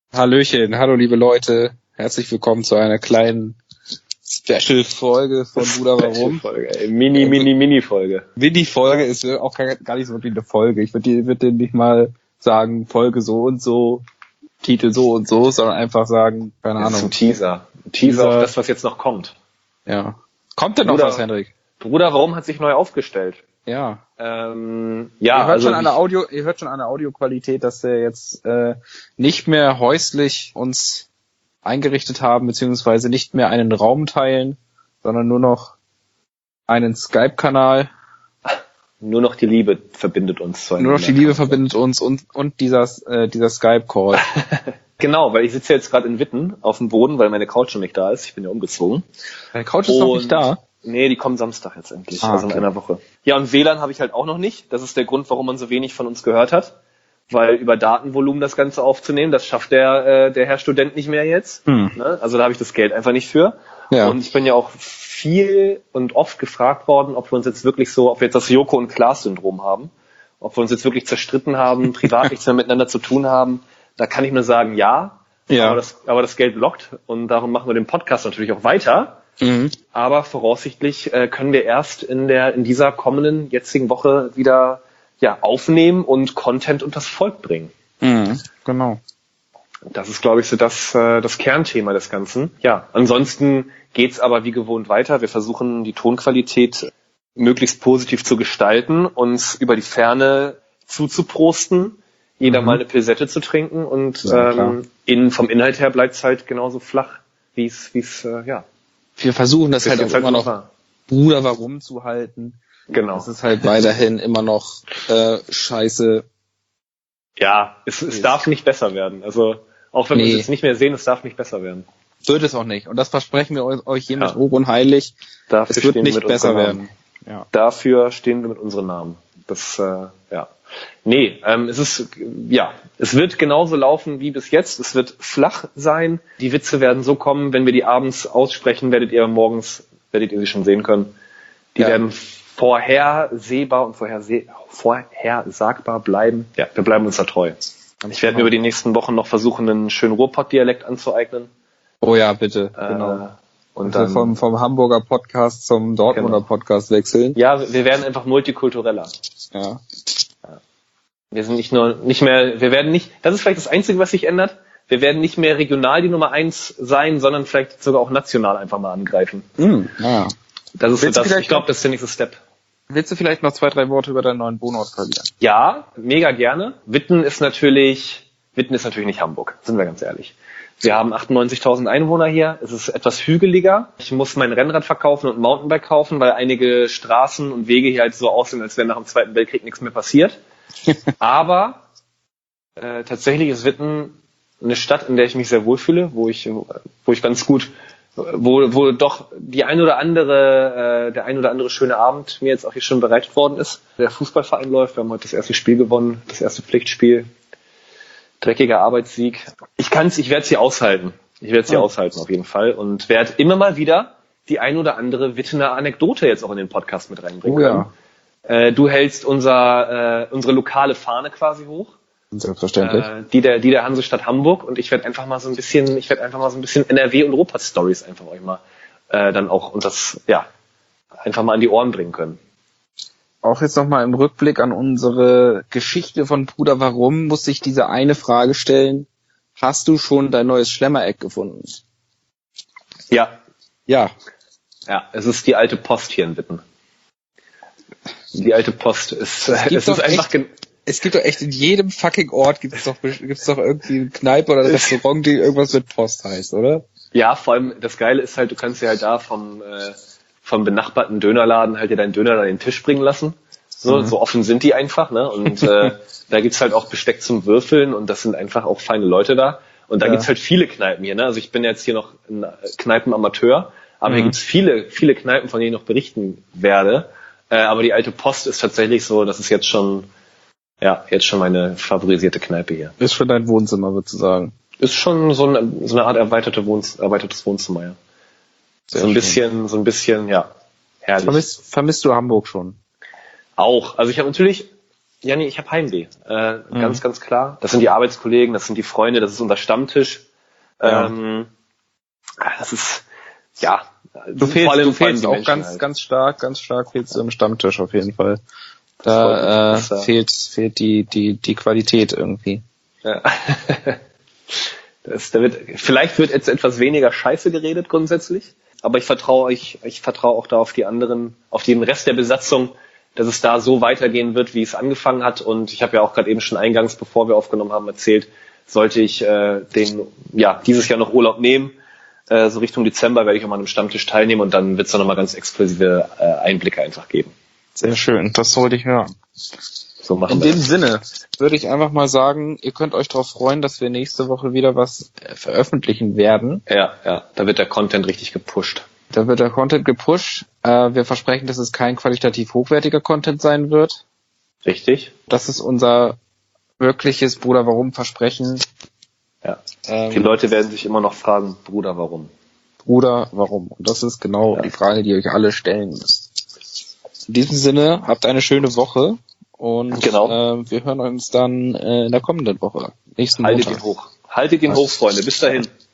Hallöchen, hallo liebe Leute, herzlich willkommen zu einer kleinen Special-Folge von Bruder Warum. Mini-Folge. Mini-Folge ist auch gar nicht so wirklich eine Folge. Ich würde nicht mal sagen Folge so und so, Titel so und so, sondern einfach sagen, keine Ahnung. Das ist ein Teaser. Ein Teaser auf das, was jetzt noch kommt. Ja. Kommt denn noch was, Henrik? Bruder Warum hat sich neu aufgestellt. Ja. Ihr hört schon an der Audioqualität, dass wir jetzt nicht mehr häuslich uns eingerichtet haben, beziehungsweise nicht mehr einen Raum teilen, sondern nur noch einen Skype-Kanal. Nur noch die Liebe verbindet uns zueinander. Nur noch die Liebe verbindet uns und dieser Skype-Call. Genau, weil ich sitze jetzt gerade in Witten auf dem Boden, weil meine Couch noch nicht da ist. Ich bin ja umgezogen. Deine Couch ist noch nicht da? Nee, die kommen Samstag jetzt endlich, also in einer Woche. Ja, und WLAN habe ich halt auch noch nicht. Das ist der Grund, warum man so wenig von uns gehört hat. Weil über Datenvolumen das Ganze aufzunehmen, das schafft der Herr Student nicht mehr jetzt. Ne? Also da habe ich das Geld einfach nicht für. Ja. Und ich bin ja auch viel und oft gefragt worden, ob wir jetzt das Joko und Klaas-Syndrom haben. Ob wir uns jetzt wirklich zerstritten haben, privat nichts mehr miteinander zu tun haben. Da kann ich nur sagen, ja. Aber das Geld lockt und darum machen wir den Podcast natürlich auch weiter. Mhm. Aber voraussichtlich können wir erst in dieser kommenden jetzigen Woche wieder aufnehmen und Content unters Volk bringen. Mhm, genau. Das ist, glaube ich, so das Kernthema des Ganzen. Ja, ansonsten geht's aber wie gewohnt weiter. Wir versuchen, die Tonqualität möglichst positiv zu gestalten, uns über die Ferne zuzuprosten, jeder mal eine Pilsette zu trinken und vom Inhalt her bleibt's halt genauso flach, wie es Wir versuchen das halt auch immer noch Bruder Warum zu halten. Genau. Das ist halt weiterhin immer noch scheiße. Ja, es darf nicht besser werden. Also auch wenn wir es jetzt nicht mehr sehen, es darf nicht besser werden. Wird es auch nicht. Und das versprechen wir euch hiermit hoch und heilig. Es wird nicht besser werden. Ja. Dafür stehen wir mit unseren Namen. Es wird genauso laufen wie bis jetzt. Es wird flach sein. Die Witze werden so kommen, wenn wir die abends aussprechen, werdet ihr sie schon sehen können. Die werden vorhersehbar und vorhersagbar bleiben. Ja, wir bleiben uns da treu. Ich werde mir über die nächsten Wochen noch versuchen, einen schönen Ruhrpott-Dialekt anzueignen. Oh ja, bitte. Genau. Und dann vom Hamburger Podcast zum Dortmunder Podcast wechseln. Ja, wir werden einfach multikultureller. Ja. Wir sind das ist vielleicht das Einzige, was sich ändert. Wir werden nicht mehr regional die Nummer 1 sein, sondern vielleicht sogar auch national einfach mal angreifen. Ja. Ich glaube, das ist der nächste Step. Willst du vielleicht noch 2-3 Worte über deinen neuen Wohnort verlieren? Ja, mega gerne. Witten ist natürlich nicht Hamburg, sind wir ganz ehrlich. Wir haben 98.000 Einwohner hier. Es ist etwas hügeliger. Ich muss mein Rennrad verkaufen und ein Mountainbike kaufen, weil einige Straßen und Wege hier halt so aussehen, als wäre nach dem Zweiten Weltkrieg nichts mehr passiert. Aber tatsächlich ist Witten eine Stadt, in der ich mich sehr wohlfühle, wo ich ganz gut, wo doch der ein oder andere schöne Abend mir jetzt auch hier schon bereitet worden ist. Der Fußballverein läuft. Wir haben heute das erste Spiel gewonnen, das erste Pflichtspiel. Dreckiger Arbeitssieg. Ich werde es hier aushalten. Ich werde es hier aushalten auf jeden Fall und werde immer mal wieder die ein oder andere Wittener Anekdote jetzt auch in den Podcast mit reinbringen können. Du hältst unsere lokale Fahne quasi hoch. Selbstverständlich. Die der Hansestadt Hamburg und ich werde einfach mal so ein bisschen NRW und Ruhrpott-Stories einfach euch mal dann auch einfach mal an die Ohren bringen können. Auch jetzt nochmal im Rückblick an unsere Geschichte von Bruder Warum muss ich diese eine Frage stellen. Hast du schon dein neues Schlemmereck gefunden? Ja. Ja. Ja, es ist die alte Post hier in Witten. Die alte Post ist einfach... Es gibt doch echt in jedem fucking Ort gibt's doch irgendwie eine Kneipe oder ein Restaurant, die irgendwas mit Post heißt, oder? Ja, vor allem das Geile ist halt, du kannst ja halt da vom benachbarten Dönerladen halt dir deinen Döner an den Tisch bringen lassen. So offen sind die einfach, ne? Und da gibt's halt auch Besteck zum Würfeln und das sind einfach auch feine Leute da. Und da gibt's halt viele Kneipen hier, ne? Also ich bin jetzt hier noch ein Kneipenamateur, aber hier gibt's viele, viele Kneipen, von denen ich noch berichten werde. Aber die alte Post ist tatsächlich so, das ist jetzt schon meine favorisierte Kneipe hier. Ist schon dein Wohnzimmer, würdest du sagen? Ist schon so eine Art erweitertes Wohnzimmer, ja. So ein bisschen, ja, herrlich. Vermisst du Hamburg schon? Auch. Also ich habe natürlich Ja, nee, ich habe Heimweh. Ganz, ganz klar. Das sind die Arbeitskollegen, das sind die Freunde, das ist unser Stammtisch. Ja. Das ist, ja. Du fehlst auch ganz stark fehlst du im Stammtisch auf jeden Fall. Da fehlt die Qualität irgendwie. Ja. Vielleicht wird jetzt etwas weniger Scheiße geredet grundsätzlich, aber ich vertraue auch da auf die anderen, auf den Rest der Besatzung, dass es da so weitergehen wird, wie es angefangen hat. Und ich habe ja auch gerade eben schon eingangs, bevor wir aufgenommen haben, erzählt, sollte ich dieses Jahr noch Urlaub nehmen, so Richtung Dezember werde ich auch mal an einem Stammtisch teilnehmen und dann wird es dann nochmal ganz exklusive Einblicke einfach geben. Sehr schön, das wollte ich hören. So machen wir. In dem Sinne würde ich einfach mal sagen, ihr könnt euch darauf freuen, dass wir nächste Woche wieder was veröffentlichen werden. Ja, da wird der Content richtig gepusht. Wir versprechen, dass es kein qualitativ hochwertiger Content sein wird. Richtig. Das ist unser wirkliches Bruder Warum Versprechen. Ja. Die Leute werden sich immer noch fragen, Bruder Warum? Bruder Warum? Und das ist genau die Frage, die ihr euch alle stellen müsst. In diesem Sinne, habt eine schöne Woche und wir hören uns dann in der kommenden Woche. Nächsten Montag. Haltet ihn hoch, Freunde. Bis dahin.